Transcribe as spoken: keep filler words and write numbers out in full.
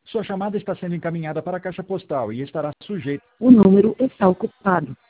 Sua chamada está sendo encaminhada para a caixa postal e estará sujeita. O número está ocupado.